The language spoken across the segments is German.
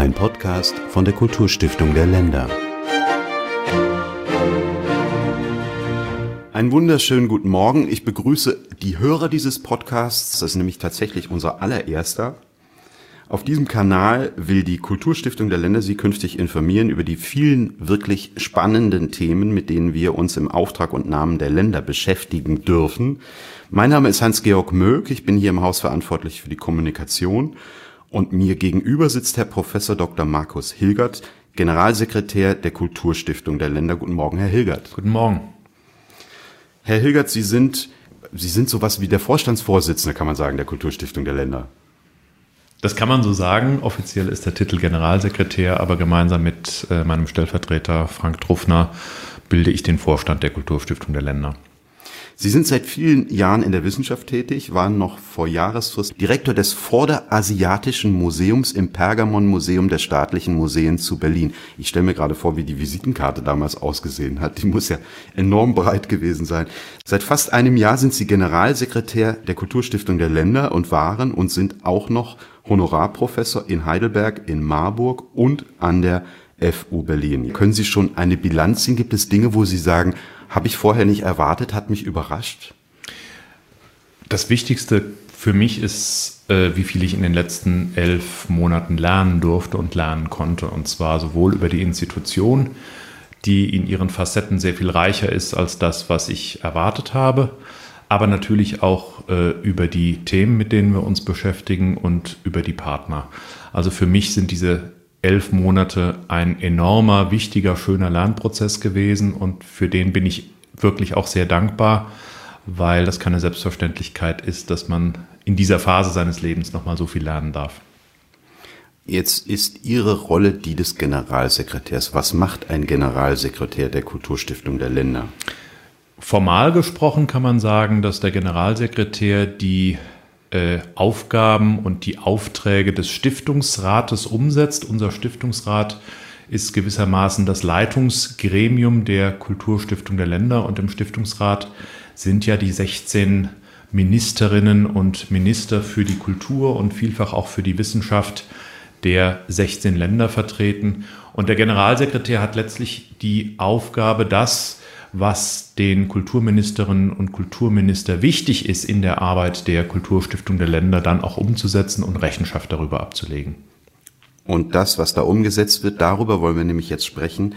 Ein Podcast von der Kulturstiftung der Länder. Einen wunderschönen guten Morgen. Ich begrüße die Hörer dieses Podcasts. Das ist nämlich tatsächlich unser allererster. Auf diesem Kanal will die Kulturstiftung der Länder Sie künftig informieren über die vielen wirklich spannenden Themen, mit denen wir uns im Auftrag und Namen der Länder beschäftigen dürfen. Mein Name ist Hans-Georg Möck. Ich bin hier im Haus verantwortlich für die Kommunikation. Und mir gegenüber sitzt Herr Professor Dr. Markus Hilgert, Generalsekretär der Kulturstiftung der Länder. Guten Morgen, Herr Hilgert. Guten Morgen. Herr Hilgert, Sie sind sowas wie der Vorstandsvorsitzende, kann man sagen, der Kulturstiftung der Länder. Das kann man so sagen. Offiziell ist der Titel Generalsekretär, aber gemeinsam mit meinem Stellvertreter Frank Truffner bilde ich den Vorstand der Kulturstiftung der Länder. Sie sind seit vielen Jahren in der Wissenschaft tätig, waren noch vor Jahresfrist Direktor des Vorderasiatischen Museums im Pergamon-Museum der Staatlichen Museen zu Berlin. Ich stelle mir gerade vor, wie die Visitenkarte damals ausgesehen hat. Die muss ja enorm breit gewesen sein. Seit fast einem Jahr sind Sie Generalsekretär der Kulturstiftung der Länder und waren und sind auch noch Honorarprofessor in Heidelberg, in Marburg und an der FU Berlin. Können Sie schon eine Bilanz ziehen? Gibt es Dinge, wo Sie sagen, habe ich vorher nicht erwartet, hat mich überrascht? Das Wichtigste für mich ist, wie viel ich in den letzten 11 Monaten lernen durfte und lernen konnte. Und zwar sowohl über die Institution, die in ihren Facetten sehr viel reicher ist als das, was ich erwartet habe, aber natürlich auch über die Themen, mit denen wir uns beschäftigen und über die Partner. Also für mich sind diese 11 Monate ein enormer, wichtiger, schöner Lernprozess gewesen und für den bin ich wirklich auch sehr dankbar, weil das keine Selbstverständlichkeit ist, dass man in dieser Phase seines Lebens nochmal so viel lernen darf. Jetzt ist Ihre Rolle die des Generalsekretärs. Was macht ein Generalsekretär der Kulturstiftung der Länder? Formal gesprochen kann man sagen, dass der Generalsekretär die Aufgaben und die Aufträge des Stiftungsrates umsetzt. Unser Stiftungsrat ist gewissermaßen das Leitungsgremium der Kulturstiftung der Länder und im Stiftungsrat sind ja die 16 Ministerinnen und Minister für die Kultur und vielfach auch für die Wissenschaft der 16 Länder vertreten. Und der Generalsekretär hat letztlich die Aufgabe, das, was den Kulturministerinnen und Kulturminister wichtig ist in der Arbeit der Kulturstiftung der Länder, dann auch umzusetzen und Rechenschaft darüber abzulegen. Und das, was da umgesetzt wird, darüber wollen wir nämlich jetzt sprechen.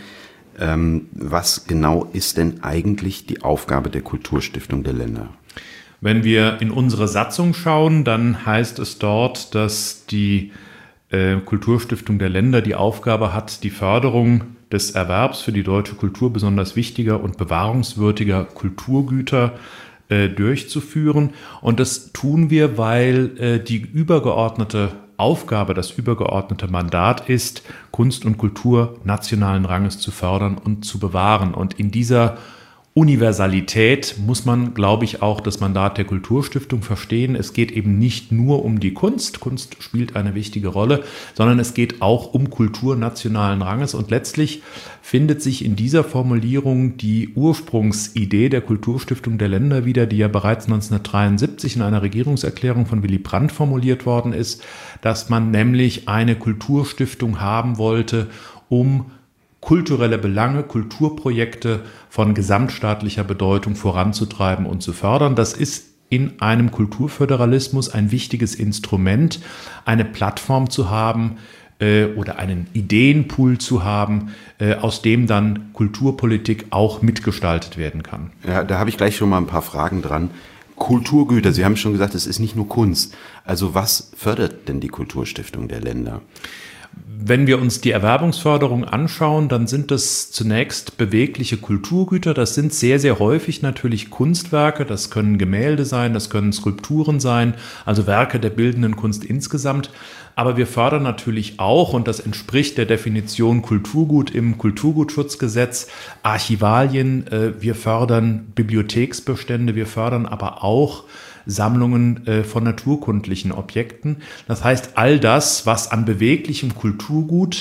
Was genau ist denn eigentlich die Aufgabe der Kulturstiftung der Länder? Wenn wir in unsere Satzung schauen, dann heißt es dort, dass die Kulturstiftung der Länder die Aufgabe hat, die Förderung des Erwerbs für die deutsche Kultur besonders wichtiger und bewahrungswürdiger Kulturgüter durchzuführen. Und das tun wir, weil die übergeordnete Aufgabe, das übergeordnete Mandat ist, Kunst und Kultur nationalen Ranges zu fördern und zu bewahren. Und in dieser Universalität muss man, glaube ich, auch das Mandat der Kulturstiftung verstehen. Es geht eben nicht nur um die Kunst. Kunst spielt eine wichtige Rolle, sondern es geht auch um Kultur nationalen Ranges. Und letztlich findet sich in dieser Formulierung die Ursprungsidee der Kulturstiftung der Länder wieder, die ja bereits 1973 in einer Regierungserklärung von Willy Brandt formuliert worden ist, dass man nämlich eine Kulturstiftung haben wollte, um kulturelle Belange, Kulturprojekte von gesamtstaatlicher Bedeutung voranzutreiben und zu fördern. Das ist in einem Kulturföderalismus ein wichtiges Instrument, eine Plattform zu haben oder einen Ideenpool zu haben, aus dem dann Kulturpolitik auch mitgestaltet werden kann. Ja, da habe ich gleich schon mal ein paar Fragen dran. Kulturgüter, Sie haben schon gesagt, es ist nicht nur Kunst. Also was fördert denn die Kulturstiftung der Länder? Wenn wir uns die Erwerbungsförderung anschauen, dann sind das zunächst bewegliche Kulturgüter. Das sind sehr, sehr häufig natürlich Kunstwerke. Das können Gemälde sein, das können Skulpturen sein, also Werke der bildenden Kunst insgesamt. Aber wir fördern natürlich auch, und das entspricht der Definition Kulturgut im Kulturgutschutzgesetz, Archivalien. Wir fördern Bibliotheksbestände, wir fördern aber auch Sammlungen von naturkundlichen Objekten. Das heißt, all das, was an beweglichem Kulturgut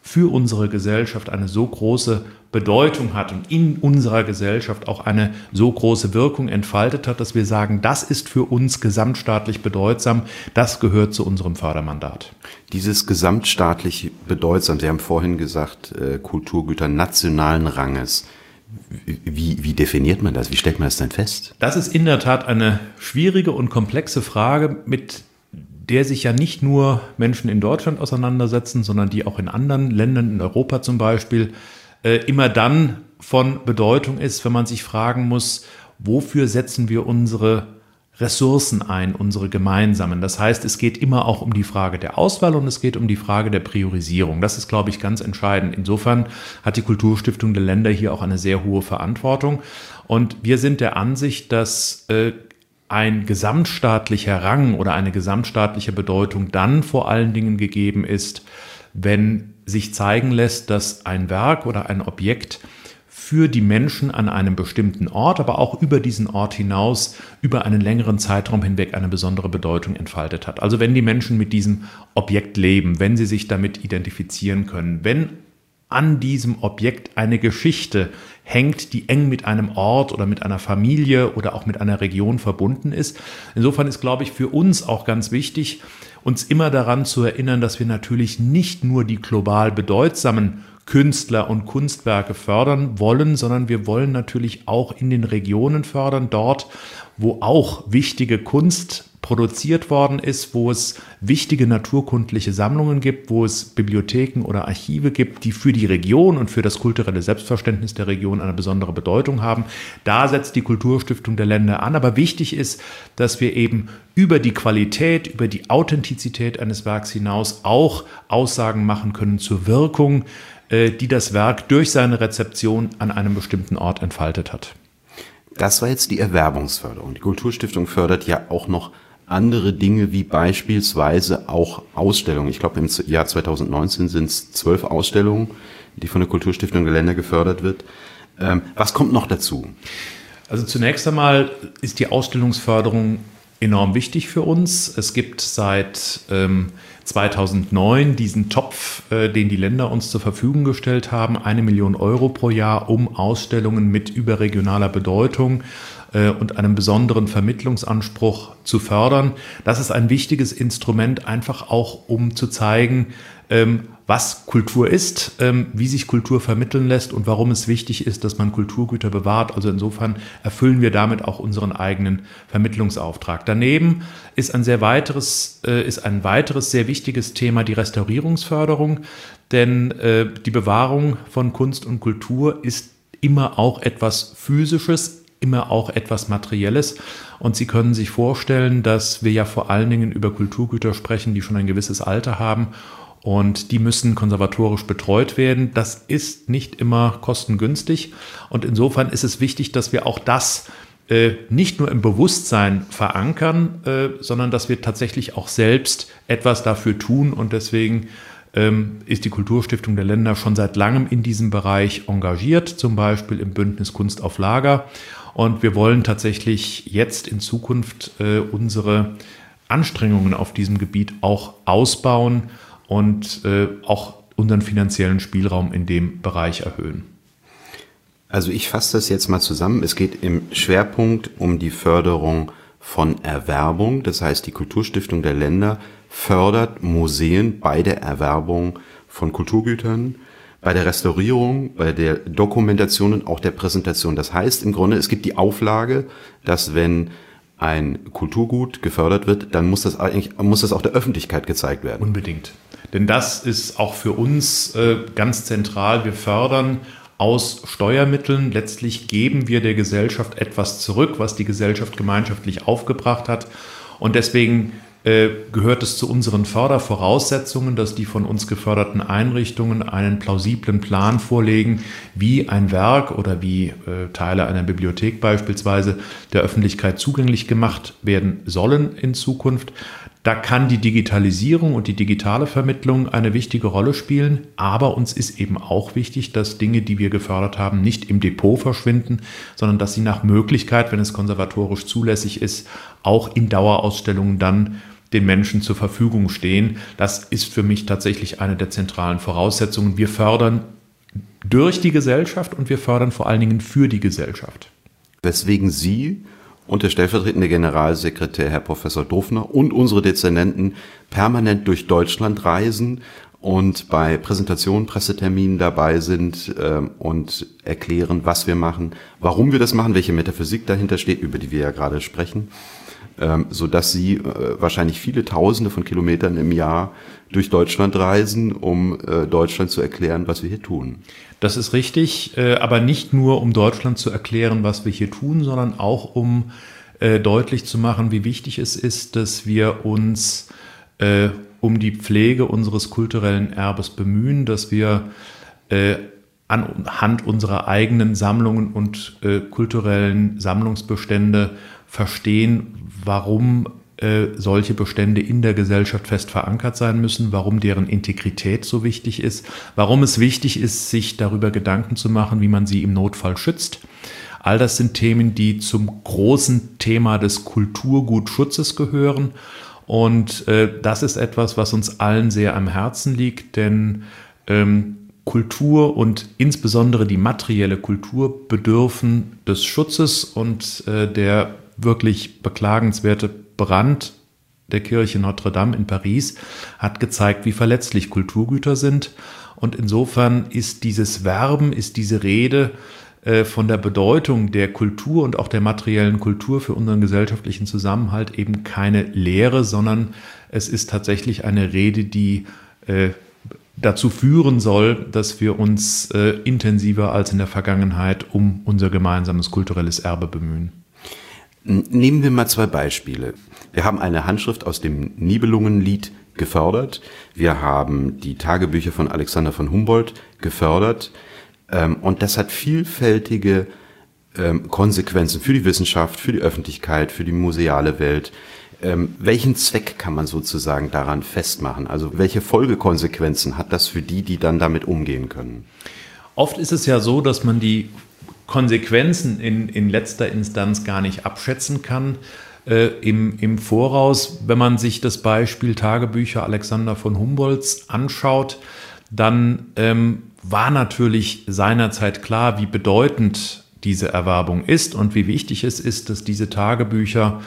für unsere Gesellschaft eine so große Bedeutung hat und in unserer Gesellschaft auch eine so große Wirkung entfaltet hat, dass wir sagen, das ist für uns gesamtstaatlich bedeutsam, das gehört zu unserem Fördermandat. Dieses gesamtstaatlich bedeutsam, Sie haben vorhin gesagt, Kulturgüter nationalen Ranges. Wie definiert man das? Wie stellt man das denn fest? Das ist in der Tat eine schwierige und komplexe Frage, mit der sich ja nicht nur Menschen in Deutschland auseinandersetzen, sondern die auch in anderen Ländern, in Europa zum Beispiel, immer dann von Bedeutung ist, wenn man sich fragen muss, wofür setzen wir unsere Ressourcen ein, unsere gemeinsamen. Das heißt, es geht immer auch um die Frage der Auswahl und es geht um die Frage der Priorisierung. Das ist, glaube ich, ganz entscheidend. Insofern hat die Kulturstiftung der Länder hier auch eine sehr hohe Verantwortung. Und wir sind der Ansicht, dass ein gesamtstaatlicher Rang oder eine gesamtstaatliche Bedeutung dann vor allen Dingen gegeben ist, wenn sich zeigen lässt, dass ein Werk oder ein Objekt für die Menschen an einem bestimmten Ort, aber auch über diesen Ort hinaus, über einen längeren Zeitraum hinweg eine besondere Bedeutung entfaltet hat. Also wenn die Menschen mit diesem Objekt leben, wenn sie sich damit identifizieren können, wenn an diesem Objekt eine Geschichte hängt, die eng mit einem Ort oder mit einer Familie oder auch mit einer Region verbunden ist. Insofern ist, glaube ich, für uns auch ganz wichtig, uns immer daran zu erinnern, dass wir natürlich nicht nur die global bedeutsamen Künstler und Kunstwerke fördern wollen, sondern wir wollen natürlich auch in den Regionen fördern, dort, wo auch wichtige Kunst produziert worden ist, wo es wichtige naturkundliche Sammlungen gibt, wo es Bibliotheken oder Archive gibt, die für die Region und für das kulturelle Selbstverständnis der Region eine besondere Bedeutung haben. Da setzt die Kulturstiftung der Länder an. Aber wichtig ist, dass wir eben über die Qualität, über die Authentizität eines Werks hinaus auch Aussagen machen können zur Wirkung, die das Werk durch seine Rezeption an einem bestimmten Ort entfaltet hat. Das war jetzt die Erwerbungsförderung. Die Kulturstiftung fördert ja auch noch andere Dinge, wie beispielsweise auch Ausstellungen. Ich glaube, im Jahr 2019 sind es 12 Ausstellungen, die von der Kulturstiftung der Länder gefördert wird. Was kommt noch dazu? Also zunächst einmal ist die Ausstellungsförderung enorm wichtig für uns. Es gibt seit 2009 diesen Topf, den die Länder uns zur Verfügung gestellt haben, 1 Million Euro pro Jahr, um Ausstellungen mit überregionaler Bedeutung und einem besonderen Vermittlungsanspruch zu fördern. Das ist ein wichtiges Instrument, einfach auch um zu zeigen, was Kultur ist, wie sich Kultur vermitteln lässt und warum es wichtig ist, dass man Kulturgüter bewahrt. Also insofern erfüllen wir damit auch unseren eigenen Vermittlungsauftrag. Daneben ist ein weiteres sehr wichtiges Thema die Restaurierungsförderung, denn die Bewahrung von Kunst und Kultur ist immer auch etwas Physisches, immer auch etwas Materielles. Und Sie können sich vorstellen, dass wir ja vor allen Dingen über Kulturgüter sprechen, die schon ein gewisses Alter haben. Und die müssen konservatorisch betreut werden. Das ist nicht immer kostengünstig. Und insofern ist es wichtig, dass wir auch das nicht nur im Bewusstsein verankern, sondern dass wir tatsächlich auch selbst etwas dafür tun. Und deswegen ist die Kulturstiftung der Länder schon seit langem in diesem Bereich engagiert, zum Beispiel im Bündnis Kunst auf Lager. Und wir wollen tatsächlich jetzt in Zukunft unsere Anstrengungen auf diesem Gebiet auch ausbauen und auch unseren finanziellen Spielraum in dem Bereich erhöhen. Also ich fasse das jetzt mal zusammen. Es geht im Schwerpunkt um die Förderung von Erwerbung. Das heißt, die Kulturstiftung der Länder fördert Museen bei der Erwerbung von Kulturgütern, bei der Restaurierung, bei der Dokumentation und auch der Präsentation. Das heißt im Grunde, es gibt die Auflage, dass wenn ein Kulturgut gefördert wird, dann muss das auch der Öffentlichkeit gezeigt werden. Unbedingt. Denn das ist auch für uns ganz zentral. Wir fördern aus Steuermitteln. Letztlich geben wir der Gesellschaft etwas zurück, was die Gesellschaft gemeinschaftlich aufgebracht hat. Und deswegen gehört es zu unseren Fördervoraussetzungen, dass die von uns geförderten Einrichtungen einen plausiblen Plan vorlegen, wie ein Werk oder wie Teile einer Bibliothek beispielsweise der Öffentlichkeit zugänglich gemacht werden sollen in Zukunft. Da kann die Digitalisierung und die digitale Vermittlung eine wichtige Rolle spielen, aber uns ist eben auch wichtig, dass Dinge, die wir gefördert haben, nicht im Depot verschwinden, sondern dass sie nach Möglichkeit, wenn es konservatorisch zulässig ist, auch in Dauerausstellungen dann den Menschen zur Verfügung stehen. Das ist für mich tatsächlich eine der zentralen Voraussetzungen. Wir fördern durch die Gesellschaft und wir fördern vor allen Dingen für die Gesellschaft. Weswegen Sie und der stellvertretende Generalsekretär, Herr Professor Dofner, und unsere Dezernenten permanent durch Deutschland reisen und bei Präsentationen, Presseterminen dabei sind und erklären, was wir machen, warum wir das machen, welche Metaphysik dahinter steht, über die wir ja gerade sprechen, sodass Sie wahrscheinlich viele Tausende von Kilometern im Jahr durch Deutschland reisen, um Deutschland zu erklären, was wir hier tun. Das ist richtig, aber nicht nur, um Deutschland zu erklären, was wir hier tun, sondern auch, um deutlich zu machen, wie wichtig es ist, dass wir uns um die Pflege unseres kulturellen Erbes bemühen, dass wir anhand unserer eigenen Sammlungen und kulturellen Sammlungsbestände verstehen, warum solche Bestände in der Gesellschaft fest verankert sein müssen, warum deren Integrität so wichtig ist, warum es wichtig ist, sich darüber Gedanken zu machen, wie man sie im Notfall schützt. All das sind Themen, die zum großen Thema des Kulturgutschutzes gehören. Und das ist etwas, was uns allen sehr am Herzen liegt, denn Kultur und insbesondere die materielle Kultur bedürfen des Schutzes, und der wirklich beklagenswerte Brand der Kirche Notre Dame in Paris hat gezeigt, wie verletzlich Kulturgüter sind. Und insofern ist dieses Werben, ist diese Rede von der Bedeutung der Kultur und auch der materiellen Kultur für unseren gesellschaftlichen Zusammenhalt eben keine Lehre, sondern es ist tatsächlich eine Rede, die dazu führen soll, dass wir uns intensiver als in der Vergangenheit um unser gemeinsames kulturelles Erbe bemühen. Nehmen wir mal 2 Beispiele. Wir haben eine Handschrift aus dem Nibelungenlied gefördert. Wir haben die Tagebücher von Alexander von Humboldt gefördert. Und das hat vielfältige Konsequenzen für die Wissenschaft, für die Öffentlichkeit, für die museale Welt. Welchen Zweck kann man sozusagen daran festmachen? Also welche Folgekonsequenzen hat das für die, die dann damit umgehen können? Oft ist es ja so, dass man die Konsequenzen in letzter Instanz gar nicht abschätzen kann im Voraus. Wenn man sich das Beispiel Tagebücher Alexander von Humboldts anschaut, dann war natürlich seinerzeit klar, wie bedeutend diese Erwerbung ist und wie wichtig es ist, dass diese Tagebücher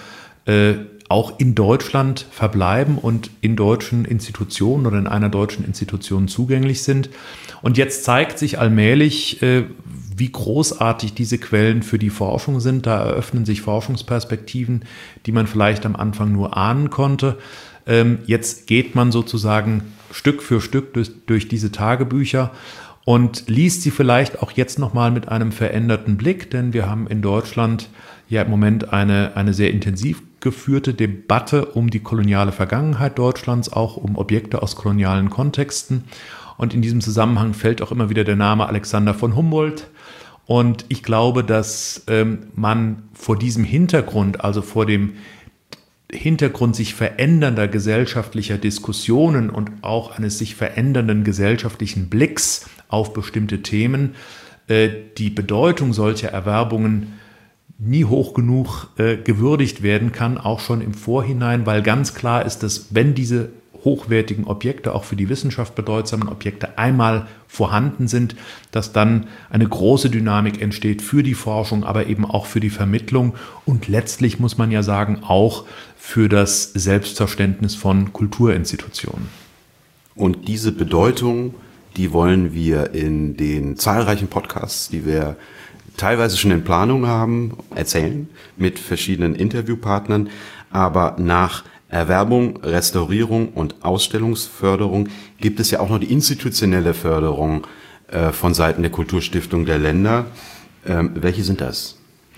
auch in Deutschland verbleiben und in deutschen Institutionen oder in einer deutschen Institution zugänglich sind. Und jetzt zeigt sich allmählich, wie großartig diese Quellen für die Forschung sind. Da eröffnen sich Forschungsperspektiven, die man vielleicht am Anfang nur ahnen konnte. Jetzt geht man sozusagen Stück für Stück durch diese Tagebücher und liest sie vielleicht auch jetzt nochmal mit einem veränderten Blick, denn wir haben in Deutschland ja im Moment eine sehr intensiv geführte Debatte um die koloniale Vergangenheit Deutschlands, auch um Objekte aus kolonialen Kontexten. Und in diesem Zusammenhang fällt auch immer wieder der Name Alexander von Humboldt. Und ich glaube, dass man vor diesem Hintergrund, also vor dem Hintergrund sich verändernder gesellschaftlicher Diskussionen und auch eines sich verändernden gesellschaftlichen Blicks auf bestimmte Themen, die Bedeutung solcher Erwerbungen nie hoch genug gewürdigt werden kann, auch schon im Vorhinein, weil ganz klar ist, dass wenn diese hochwertigen Objekte, auch für die Wissenschaft bedeutsamen Objekte, einmal vorhanden sind, dass dann eine große Dynamik entsteht für die Forschung, aber eben auch für die Vermittlung und letztlich, muss man ja sagen, auch für das Selbstverständnis von Kulturinstitutionen. Und diese Bedeutung, die wollen wir in den zahlreichen Podcasts, die wir teilweise schon in Planung haben, erzählen, mit verschiedenen Interviewpartnern, aber nach Erwerbung, Restaurierung und Ausstellungsförderung gibt es ja auch noch die institutionelle Förderung von Seiten der Kulturstiftung der Länder. Welche sind das?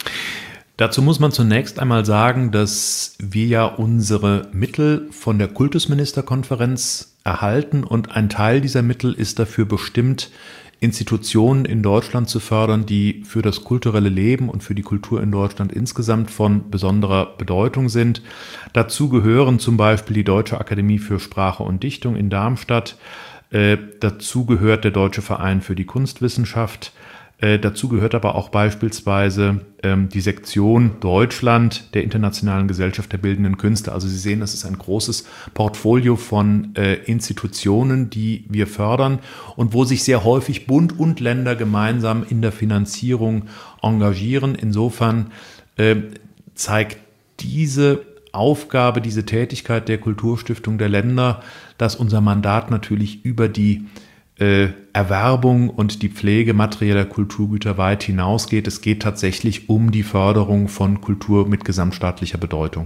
Dazu muss man zunächst einmal sagen, dass wir ja unsere Mittel von der Kultusministerkonferenz erhalten und ein Teil dieser Mittel ist dafür bestimmt, Institutionen in Deutschland zu fördern, die für das kulturelle Leben und für die Kultur in Deutschland insgesamt von besonderer Bedeutung sind. Dazu gehören zum Beispiel die Deutsche Akademie für Sprache und Dichtung in Darmstadt. Dazu gehört der Deutsche Verein für die Kunstwissenschaft. Dazu gehört aber auch beispielsweise die Sektion Deutschland der Internationalen Gesellschaft der Bildenden Künste. Also Sie sehen, das ist ein großes Portfolio von Institutionen, die wir fördern und wo sich sehr häufig Bund und Länder gemeinsam in der Finanzierung engagieren. Insofern zeigt diese Aufgabe, diese Tätigkeit der Kulturstiftung der Länder, dass unser Mandat natürlich über die Erwerbung und die Pflege materieller Kulturgüter weit hinausgeht. Es geht tatsächlich um die Förderung von Kultur mit gesamtstaatlicher Bedeutung.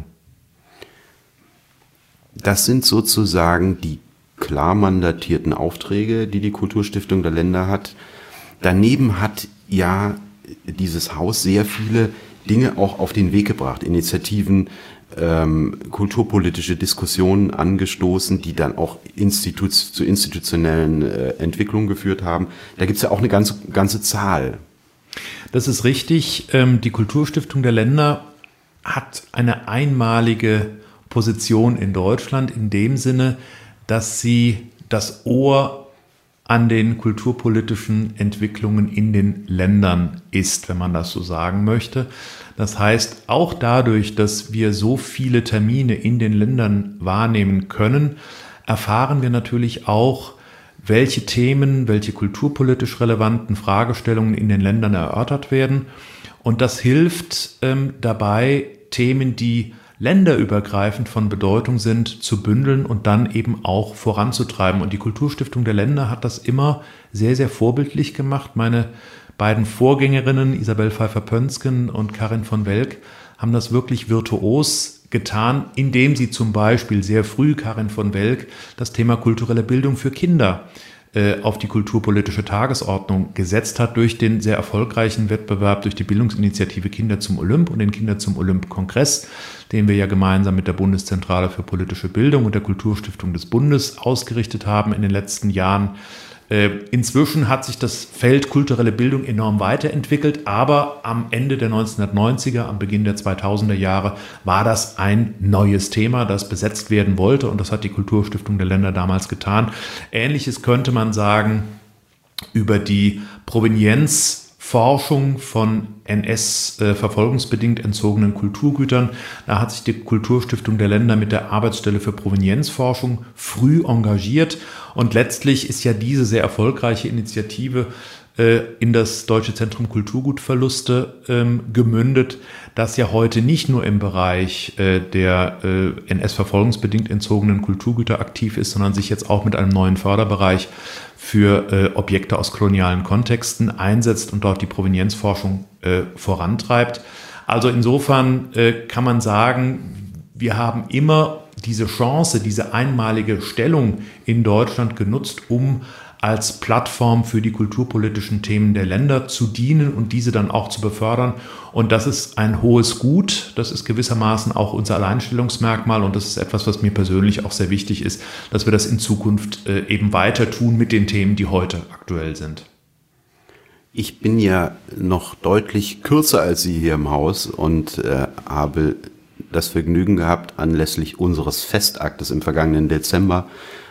Das sind sozusagen die klar mandatierten Aufträge, die die Kulturstiftung der Länder hat. Daneben hat ja dieses Haus sehr viele Dinge auch auf den Weg gebracht, Initiativen, kulturpolitische Diskussionen angestoßen, die dann auch zu institutionellen Entwicklungen geführt haben. Da gibt es ja auch eine ganze Zahl. Das ist richtig. Die Kulturstiftung der Länder hat eine einmalige Position in Deutschland in dem Sinne, dass sie das Ohr an den kulturpolitischen Entwicklungen in den Ländern ist, wenn man das so sagen möchte. Das heißt, auch dadurch, dass wir so viele Termine in den Ländern wahrnehmen können, erfahren wir natürlich auch, welche Themen, welche kulturpolitisch relevanten Fragestellungen in den Ländern erörtert werden. Und das hilft dabei, Themen, die länderübergreifend von Bedeutung sind, zu bündeln und dann eben auch voranzutreiben. Und die Kulturstiftung der Länder hat das immer sehr, sehr vorbildlich gemacht. Meine beiden Vorgängerinnen, Isabel Pfeiffer-Pönsken und Karin von Welk, haben das wirklich virtuos getan, indem sie zum Beispiel sehr früh, Karin von Welk, das Thema kulturelle Bildung für Kinder auf die kulturpolitische Tagesordnung gesetzt hat durch den sehr erfolgreichen Wettbewerb, durch die Bildungsinitiative Kinder zum Olymp und den Kinder zum Olymp-Kongress, den wir ja gemeinsam mit der Bundeszentrale für politische Bildung und der Kulturstiftung des Bundes ausgerichtet haben in den letzten Jahren. Inzwischen hat sich das Feld kulturelle Bildung enorm weiterentwickelt, aber am Ende der 1990er, am Beginn der 2000er Jahre war das ein neues Thema, das besetzt werden wollte, und das hat die Kulturstiftung der Länder damals getan. Ähnliches könnte man sagen über die Provenienzforschung von NS-verfolgungsbedingt entzogenen Kulturgütern. Da hat sich die Kulturstiftung der Länder mit der Arbeitsstelle für Provenienzforschung früh engagiert, und letztlich ist ja diese sehr erfolgreiche Initiative in das Deutsche Zentrum Kulturgutverluste gemündet, das ja heute nicht nur im Bereich der NS-verfolgungsbedingt entzogenen Kulturgüter aktiv ist, sondern sich jetzt auch mit einem neuen Förderbereich für Objekte aus kolonialen Kontexten einsetzt und dort die Provenienzforschung vorantreibt. Also insofern kann man sagen, wir haben immer diese Chance, diese einmalige Stellung in Deutschland genutzt, um als Plattform für die kulturpolitischen Themen der Länder zu dienen und diese dann auch zu befördern. Und das ist ein hohes Gut, das ist gewissermaßen auch unser Alleinstellungsmerkmal, und das ist etwas, was mir persönlich auch sehr wichtig ist, dass wir das in Zukunft eben weiter tun mit den Themen, die heute aktuell sind. Ich bin ja noch deutlich kürzer als Sie hier im Haus und habe das Vergnügen gehabt, anlässlich unseres Festaktes im vergangenen Dezember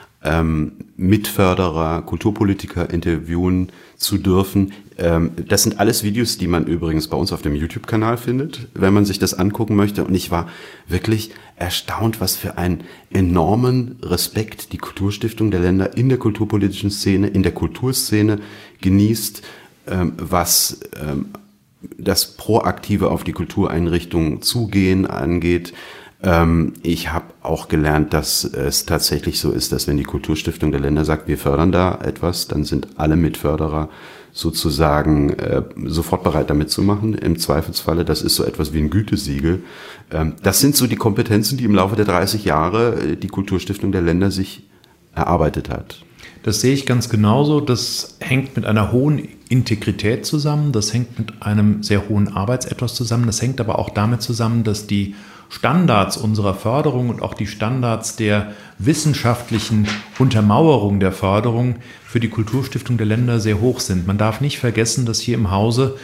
Mitförderer, Kulturpolitiker interviewen zu dürfen. Das sind alles Videos, die man übrigens bei uns auf dem YouTube-Kanal findet, wenn man sich das angucken möchte. Und ich war wirklich erstaunt, was für einen enormen Respekt die Kulturstiftung der Länder in der kulturpolitischen Szene, in der Kulturszene genießt, was das Proaktive auf die Kultureinrichtungen zugehen angeht. Ich habe auch gelernt, dass es tatsächlich so ist, dass wenn die Kulturstiftung der Länder sagt, wir fördern da etwas, dann sind alle Mitförderer sozusagen sofort bereit, da mitzumachen. Im Zweifelsfalle, das ist so etwas wie ein Gütesiegel. Das sind so die Kompetenzen, die im Laufe der 30 Jahre die Kulturstiftung der Länder sich erarbeitet hat. Das sehe ich ganz genauso. Das hängt mit einer hohen Integrität zusammen. Das hängt mit einem sehr hohen Arbeitsethos zusammen. Das hängt aber auch damit zusammen, dass die Standards unserer Förderung und auch die Standards der wissenschaftlichen Untermauerung der Förderung für die Kulturstiftung der Länder sehr hoch sind. Man darf nicht vergessen, dass hier im Hause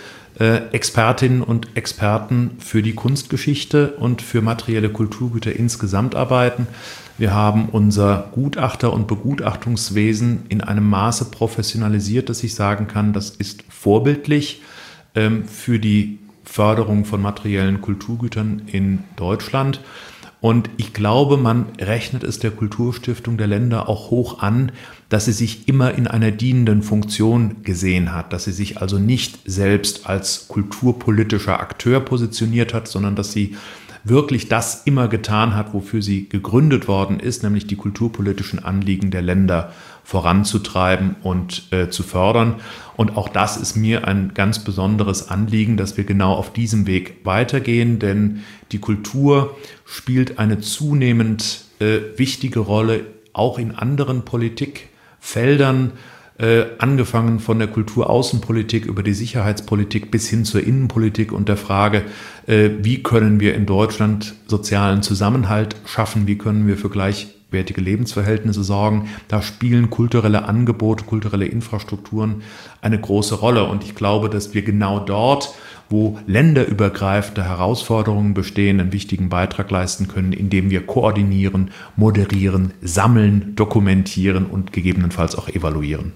Expertinnen und Experten für die Kunstgeschichte und für materielle Kulturgüter insgesamt arbeiten. Wir haben unser Gutachter- und Begutachtungswesen in einem Maße professionalisiert, dass ich sagen kann, das ist vorbildlich für die Förderung von materiellen Kulturgütern in Deutschland. Und ich glaube, man rechnet es der Kulturstiftung der Länder auch hoch an, dass sie sich immer in einer dienenden Funktion gesehen hat, dass sie sich also nicht selbst als kulturpolitischer Akteur positioniert hat, sondern dass sie wirklich das immer getan hat, wofür sie gegründet worden ist, nämlich die kulturpolitischen Anliegen der Länder voranzutreiben und zu fördern. Und auch das ist mir ein ganz besonderes Anliegen, dass wir genau auf diesem Weg weitergehen, denn die Kultur spielt eine zunehmend wichtige Rolle auch in anderen Politikfeldern, angefangen von der Kulturaußenpolitik über die Sicherheitspolitik bis hin zur Innenpolitik und der Frage, wie können wir in Deutschland sozialen Zusammenhalt schaffen, wie können wir für gleichwertige Lebensverhältnisse sorgen. Da spielen kulturelle Angebote, kulturelle Infrastrukturen eine große Rolle. Und ich glaube, dass wir genau dort, wo länderübergreifende Herausforderungen bestehen, einen wichtigen Beitrag leisten können, indem wir koordinieren, moderieren, sammeln, dokumentieren und gegebenenfalls auch evaluieren.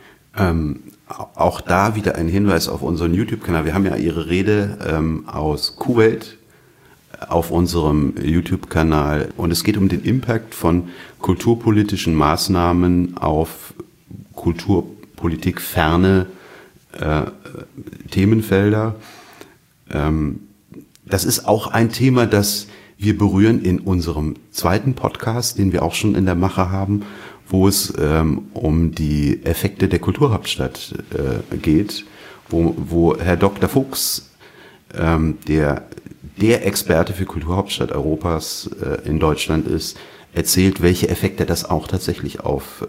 Auch da wieder ein Hinweis auf unseren YouTube-Kanal. Wir haben ja Ihre Rede aus Kuwait auf unserem YouTube-Kanal und es geht um den Impact von kulturpolitischen Maßnahmen auf kulturpolitikferne Themenfelder. Das ist auch ein Thema, das wir berühren in unserem zweiten Podcast, den wir auch schon in der Mache haben, wo es um die Effekte der Kulturhauptstadt geht, wo Herr Dr. Fuchs, der Experte für Kulturhauptstadt Europas in Deutschland ist, erzählt, welche Effekte das auch tatsächlich auf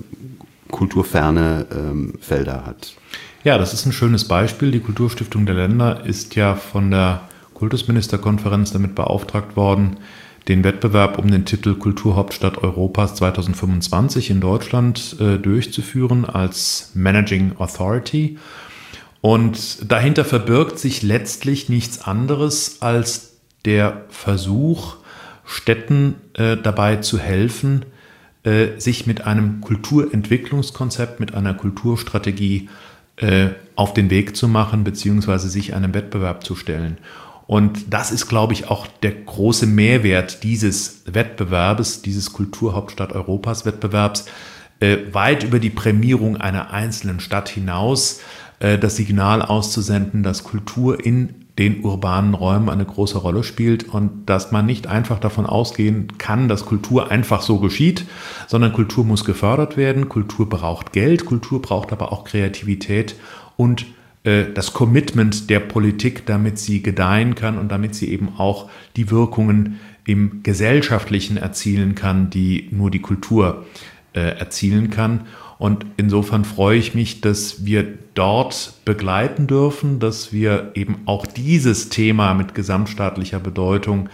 kulturferne Felder hat. Ja, das ist ein schönes Beispiel. Die Kulturstiftung der Länder ist ja von der Kultusministerkonferenz damit beauftragt worden, den Wettbewerb um den Titel Kulturhauptstadt Europas 2025 in Deutschland durchzuführen als Managing Authority. Und dahinter verbirgt sich letztlich nichts anderes als der Versuch, Städten dabei zu helfen, sich mit einem Kulturentwicklungskonzept, mit einer Kulturstrategie auf den Weg zu machen, beziehungsweise sich einem Wettbewerb zu stellen. Und das ist, glaube ich, auch der große Mehrwert dieses Wettbewerbes, dieses Kulturhauptstadt Europas Wettbewerbs, weit über die Prämierung einer einzelnen Stadt hinaus, das Signal auszusenden, dass Kultur in den urbanen Räumen eine große Rolle spielt und dass man nicht einfach davon ausgehen kann, dass Kultur einfach so geschieht, sondern Kultur muss gefördert werden, Kultur braucht Geld, Kultur braucht aber auch Kreativität und das Commitment der Politik, damit sie gedeihen kann und damit sie eben auch die Wirkungen im Gesellschaftlichen erzielen kann, die nur die Kultur erzielen kann. Und insofern freue ich mich, dass wir dort begleiten dürfen, dass wir eben auch dieses Thema mit gesamtstaatlicher Bedeutung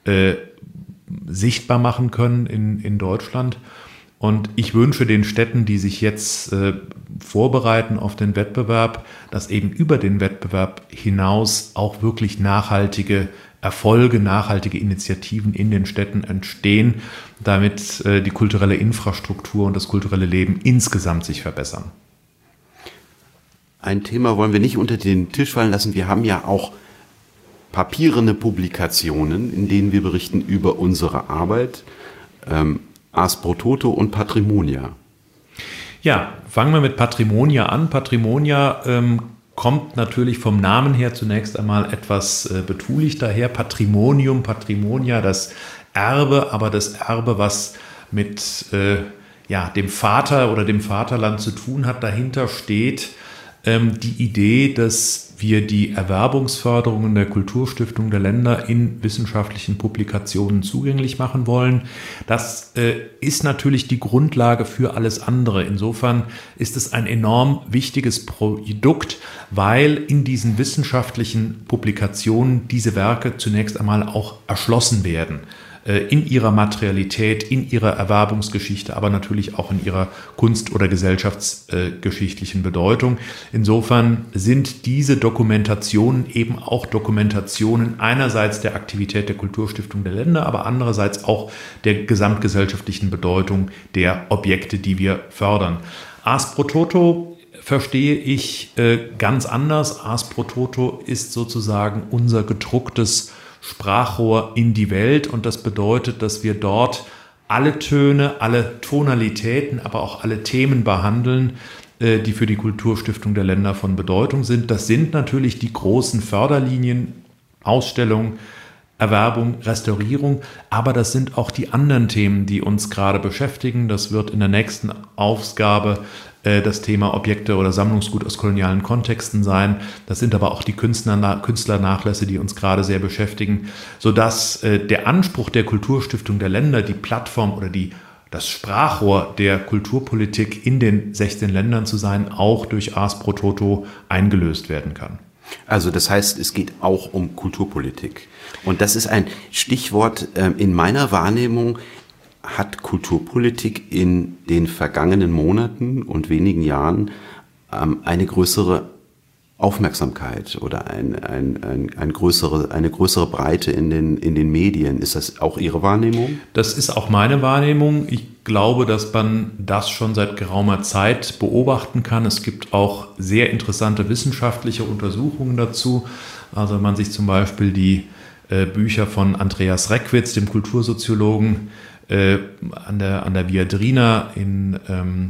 sichtbar machen können in Deutschland. Und ich wünsche den Städten, die sich jetzt vorbereiten auf den Wettbewerb, dass eben über den Wettbewerb hinaus auch wirklich nachhaltige Erfolge, nachhaltige Initiativen in den Städten entstehen, damit die kulturelle Infrastruktur und das kulturelle Leben insgesamt sich verbessern. Ein Thema wollen wir nicht unter den Tisch fallen lassen. Wir haben ja auch papierende Publikationen, in denen wir berichten über unsere Arbeit. Ars pro Toto und Patrimonia. Ja, fangen wir mit Patrimonia an. Patrimonia kommt natürlich vom Namen her zunächst einmal etwas betulich daher. Patrimonium, Patrimonia, das Erbe, aber das Erbe, was mit dem Vater oder dem Vaterland zu tun hat. Dahinter steht die Idee, dass wir die Erwerbungsförderungen der Kulturstiftung der Länder in wissenschaftlichen Publikationen zugänglich machen wollen. Das ist natürlich die Grundlage für alles andere. Insofern ist es ein enorm wichtiges Produkt, weil in diesen wissenschaftlichen Publikationen diese Werke zunächst einmal auch erschlossen werden. in ihrer Materialität, in ihrer Erwerbungsgeschichte, aber natürlich auch in ihrer kunst- oder gesellschaftsgeschichtlichen Bedeutung. Insofern sind diese Dokumentationen eben auch Dokumentationen einerseits der Aktivität der Kulturstiftung der Länder, aber andererseits auch der gesamtgesellschaftlichen Bedeutung der Objekte, die wir fördern. Ars pro Toto verstehe ich ganz anders. Ars pro Toto ist sozusagen unser gedrucktes Sprachrohr in die Welt, und das bedeutet, dass wir dort alle Töne, alle Tonalitäten, aber auch alle Themen behandeln, die für die Kulturstiftung der Länder von Bedeutung sind. Das sind natürlich die großen Förderlinien, Ausstellung, Erwerbung, Restaurierung, aber das sind auch die anderen Themen, die uns gerade beschäftigen. Das wird in der nächsten Ausgabe das Thema Objekte oder Sammlungsgut aus kolonialen Kontexten sein. Das sind aber auch die Künstlernachlässe, die uns gerade sehr beschäftigen, sodass der Anspruch der Kulturstiftung der Länder, die Plattform oder das Sprachrohr der Kulturpolitik in den 16 Ländern zu sein, auch durch Ars pro Toto eingelöst werden kann. Also das heißt, es geht auch um Kulturpolitik. Und das ist ein Stichwort in meiner Wahrnehmung. Hat Kulturpolitik in den vergangenen Monaten und wenigen Jahren eine größere Aufmerksamkeit oder eine größere Breite in den Medien? Ist das auch Ihre Wahrnehmung? Das ist auch meine Wahrnehmung. Ich glaube, dass man das schon seit geraumer Zeit beobachten kann. Es gibt auch sehr interessante wissenschaftliche Untersuchungen dazu. Also wenn man sich zum Beispiel die Bücher von Andreas Reckwitz, dem Kultursoziologen, an der Viadrina in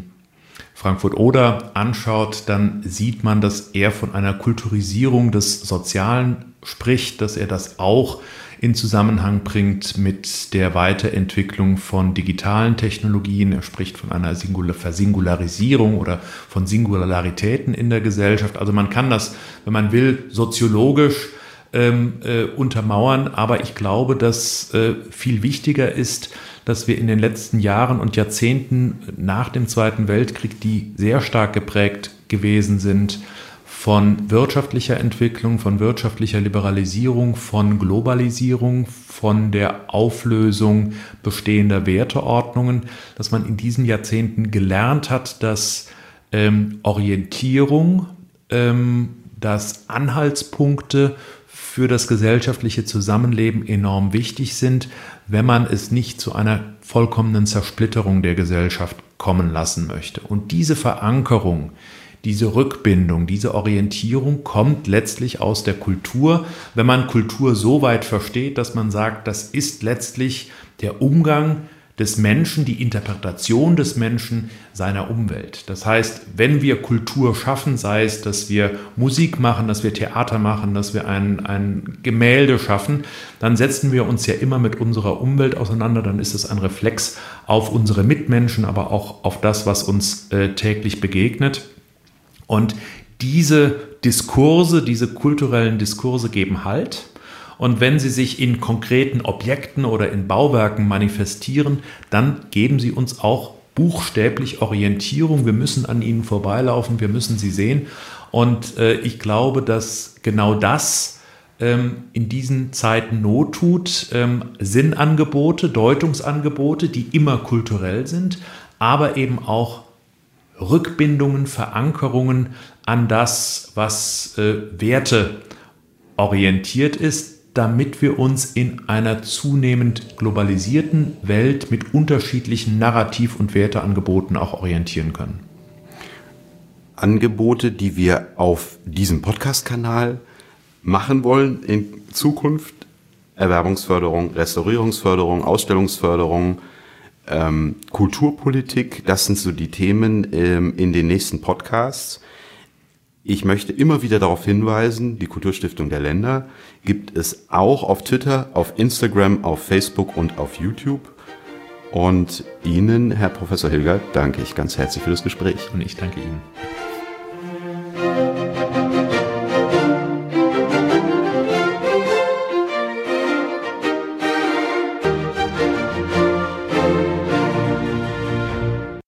Frankfurt-Oder anschaut, dann sieht man, dass er von einer Kulturisierung des Sozialen spricht, dass er das auch in Zusammenhang bringt mit der Weiterentwicklung von digitalen Technologien. Er spricht von einer Versingularisierung oder von Singularitäten in der Gesellschaft. Also man kann das, wenn man will, soziologisch untermauern, aber ich glaube, dass viel wichtiger ist, dass wir in den letzten Jahren und Jahrzehnten nach dem Zweiten Weltkrieg, die sehr stark geprägt gewesen sind von wirtschaftlicher Entwicklung, von wirtschaftlicher Liberalisierung, von Globalisierung, von der Auflösung bestehender Werteordnungen, dass man in diesen Jahrzehnten gelernt hat, dass Orientierung, dass Anhaltspunkte für das gesellschaftliche Zusammenleben enorm wichtig sind, wenn man es nicht zu einer vollkommenen Zersplitterung der Gesellschaft kommen lassen möchte. Und diese Verankerung, diese Rückbindung, diese Orientierung kommt letztlich aus der Kultur, wenn man Kultur so weit versteht, dass man sagt, das ist letztlich der Umgang des Menschen, die Interpretation des Menschen seiner Umwelt. Das heißt, wenn wir Kultur schaffen, sei es, dass wir Musik machen, dass wir Theater machen, dass wir ein Gemälde schaffen, dann setzen wir uns ja immer mit unserer Umwelt auseinander, dann ist es ein Reflex auf unsere Mitmenschen, aber auch auf das, was uns täglich begegnet. Und diese Diskurse, diese kulturellen Diskurse geben Halt. Und wenn sie sich in konkreten Objekten oder in Bauwerken manifestieren, dann geben sie uns auch buchstäblich Orientierung. Wir müssen an ihnen vorbeilaufen, wir müssen sie sehen. Und ich glaube, dass genau das in diesen Zeiten Not tut. Sinnangebote, Deutungsangebote, die immer kulturell sind, aber eben auch Rückbindungen, Verankerungen an das, was werteorientiert ist, damit wir uns in einer zunehmend globalisierten Welt mit unterschiedlichen Narrativ- und Werteangeboten auch orientieren können. Angebote, die wir auf diesem Podcast-Kanal machen wollen in Zukunft: Erwerbungsförderung, Restaurierungsförderung, Ausstellungsförderung, Kulturpolitik. Das sind so die Themen in den nächsten Podcasts. Ich möchte immer wieder darauf hinweisen, die Kulturstiftung der Länder gibt es auch auf Twitter, auf Instagram, auf Facebook und auf YouTube. Und Ihnen, Herr Professor Hilgert, danke ich ganz herzlich für das Gespräch. Und ich danke Ihnen.